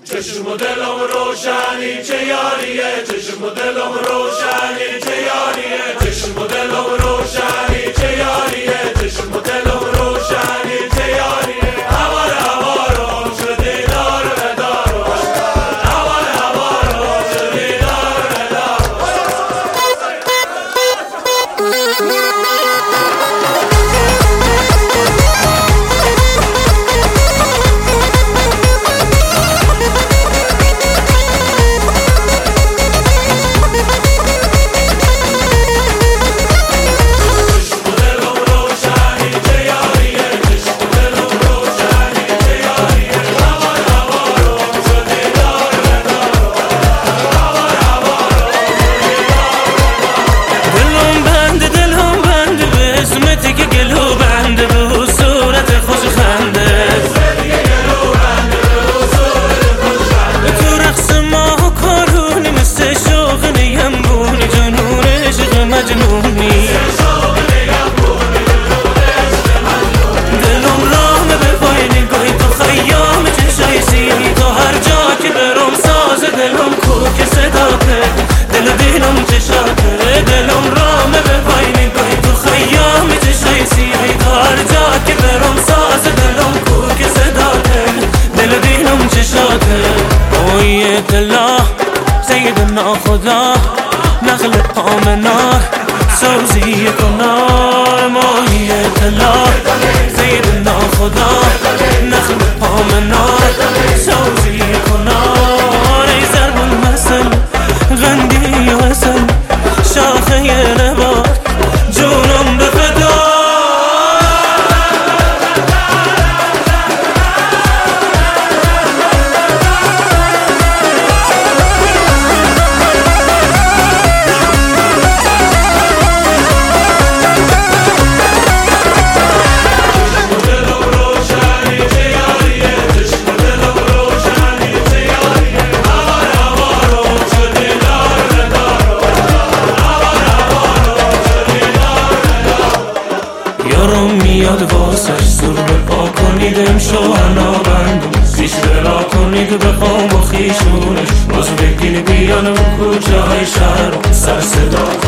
چشم و دلم روشنی چه یاریه، چشم و دلم روشنی چه یاریه، چشم و دلم روشنی چه یاریه، چشم و دلم روشنی چه یاریه. هوار هوارم شدی دار به دارم، هوار هوارم شدی دار به سيدنا خدا نخل آمنا سوزی کنار ماهیت الله. سيدنا خدا نخل آمنا سوزی کنار. ای ضرب المثل غندی وصل شاخه نبات جونم به فدا. میاد واسش زور بپا کنید امشو هنا بندم پیش بلا کنید بخوام با خیشونش باز بگین بیان و کوچه های شهر سر صدا